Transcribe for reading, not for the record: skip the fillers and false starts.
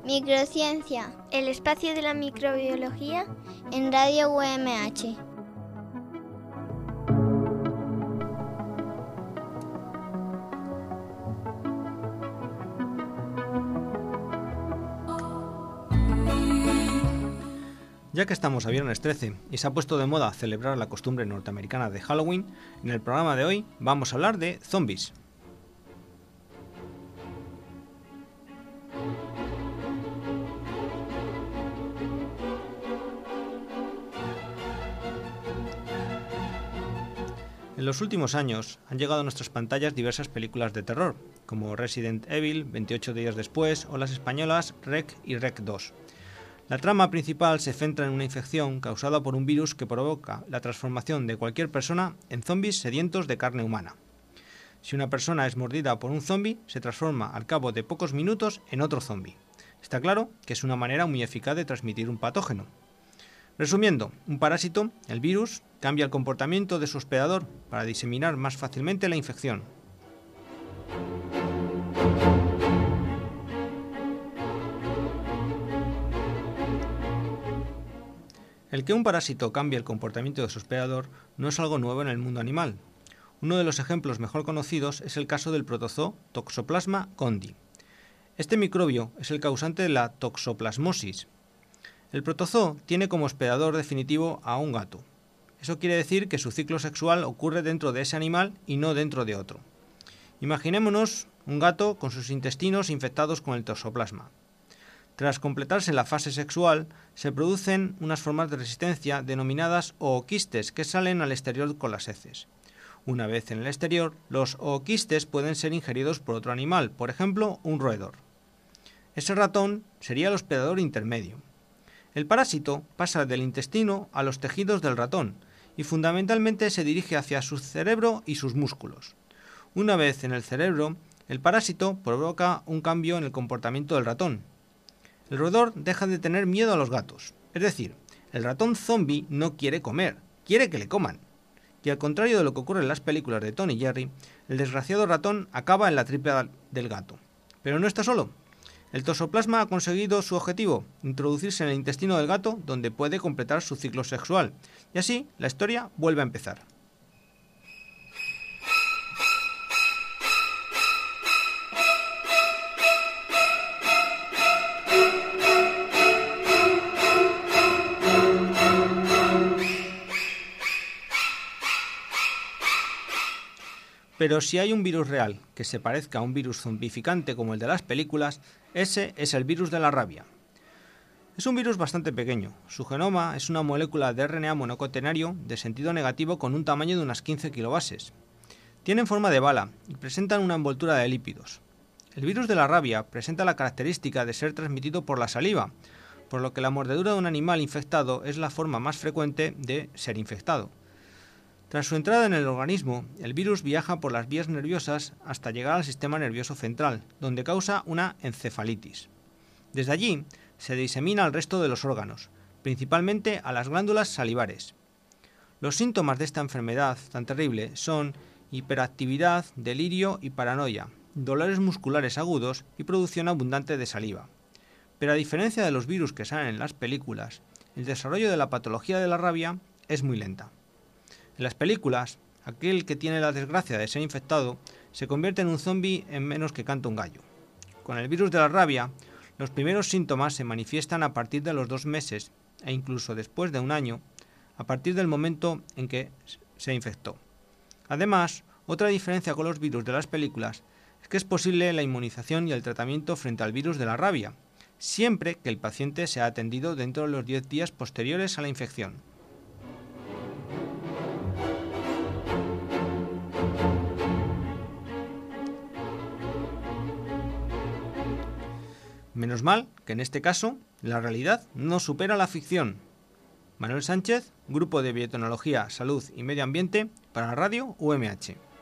Microciencia, el espacio de la microbiología en Radio UMH. Ya que estamos a viernes 13 y se ha puesto de moda celebrar la costumbre norteamericana de Halloween, en el programa de hoy vamos a hablar de zombies. En los últimos años han llegado a nuestras pantallas diversas películas de terror, como Resident Evil, 28 días después, o las españolas REC y REC 2. La trama principal se centra en una infección causada por un virus que provoca la transformación de cualquier persona en zombies sedientos de carne humana. Si una persona es mordida por un zombi, se transforma al cabo de pocos minutos en otro zombi. Está claro que es una manera muy eficaz de transmitir un patógeno. Resumiendo, un parásito, el virus, cambia el comportamiento de su hospedador para diseminar más fácilmente la infección. El que un parásito cambie el comportamiento de su hospedador no es algo nuevo en el mundo animal. Uno de los ejemplos mejor conocidos es el caso del protozoo Toxoplasma gondii. Este microbio es el causante de la toxoplasmosis. El protozoo tiene como hospedador definitivo a un gato. Eso quiere decir que su ciclo sexual ocurre dentro de ese animal y no dentro de otro. Imaginémonos un gato con sus intestinos infectados con el toxoplasma. Tras completarse la fase sexual, se producen unas formas de resistencia denominadas ooquistes que salen al exterior con las heces. Una vez en el exterior, los ooquistes pueden ser ingeridos por otro animal, por ejemplo, un roedor. Ese ratón sería el hospedador intermedio. El parásito pasa del intestino a los tejidos del ratón y fundamentalmente se dirige hacia su cerebro y sus músculos. Una vez en el cerebro, el parásito provoca un cambio en el comportamiento del ratón. El roedor deja de tener miedo a los gatos, es decir, el ratón zombie no quiere comer, quiere que le coman. Y al contrario de lo que ocurre en las películas de Tom y Jerry, el desgraciado ratón acaba en la tripa del gato. Pero no está solo. El toxoplasma ha conseguido su objetivo, introducirse en el intestino del gato, donde puede completar su ciclo sexual. Y así, la historia vuelve a empezar. Pero si hay un virus real que se parezca a un virus zombificante como el de las películas, ese es el virus de la rabia. Es un virus bastante pequeño. Su genoma es una molécula de RNA monocatenario de sentido negativo con un tamaño de unas 15 kilobases. Tienen forma de bala y presentan una envoltura de lípidos. El virus de la rabia presenta la característica de ser transmitido por la saliva, por lo que la mordedura de un animal infectado es la forma más frecuente de ser infectado. Tras su entrada en el organismo, el virus viaja por las vías nerviosas hasta llegar al sistema nervioso central, donde causa una encefalitis. Desde allí, se disemina al resto de los órganos, principalmente a las glándulas salivares. Los síntomas de esta enfermedad tan terrible son hiperactividad, delirio y paranoia, dolores musculares agudos y producción abundante de saliva. Pero a diferencia de los virus que salen en las películas, el desarrollo de la patología de la rabia es muy lenta. En las películas, aquel que tiene la desgracia de ser infectado se convierte en un zombi en menos que canta un gallo. Con el virus de la rabia, los primeros síntomas se manifiestan a partir de los 2 meses e incluso después de 1 año, a partir del momento en que se infectó. Además, otra diferencia con los virus de las películas es que es posible la inmunización y el tratamiento frente al virus de la rabia, siempre que el paciente sea atendido dentro de los 10 días posteriores a la infección. Menos mal que en este caso la realidad no supera la ficción. Manuel Sánchez, Grupo de Biotecnología, Salud y Medio Ambiente para Radio UMH.